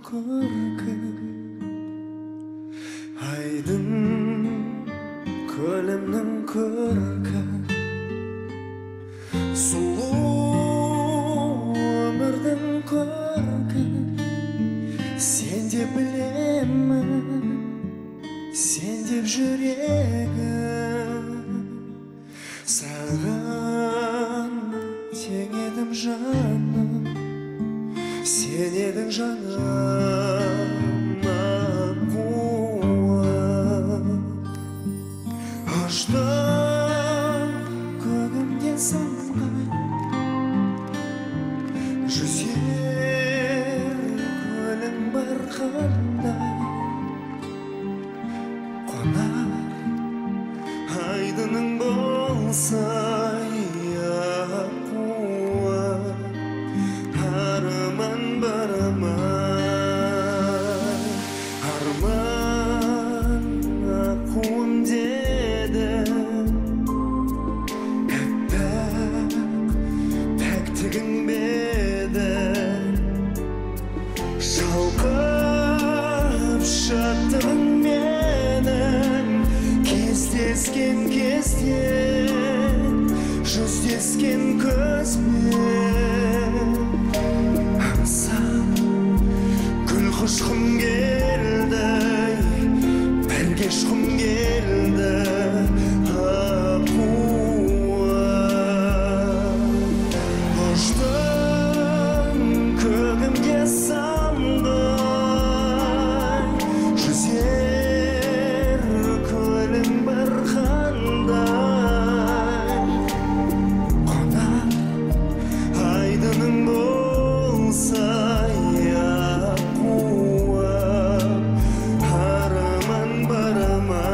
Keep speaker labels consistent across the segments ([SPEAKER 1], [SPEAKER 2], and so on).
[SPEAKER 1] көркі айдын көлімнің көркі сұлу өмірдің көркі сен деп білемін сен деп жүрегім саған тең едім жаным сен едің жаныма қуат аштық көгімде самғай жүзер көлің бар қандай қонар айдының болса арман барамай арман ақуым деді пәк пәктігің беді шалқып шаттығың менің кездескен кезде жүздескен көзбен аңсап гүл құшқым келді бірге ұшқым келді ақуым ұштым көгімде самғай жүзер көлің бар қандай қонар айдының болса арман барамай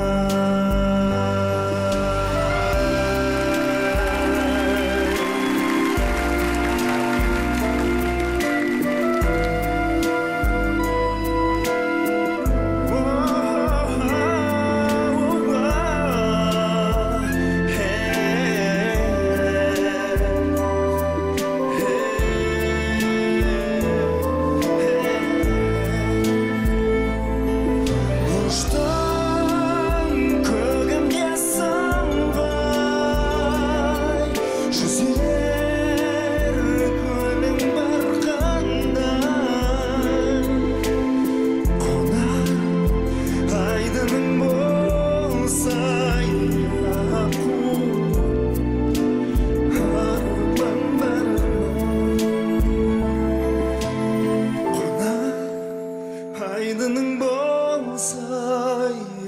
[SPEAKER 1] айдының болса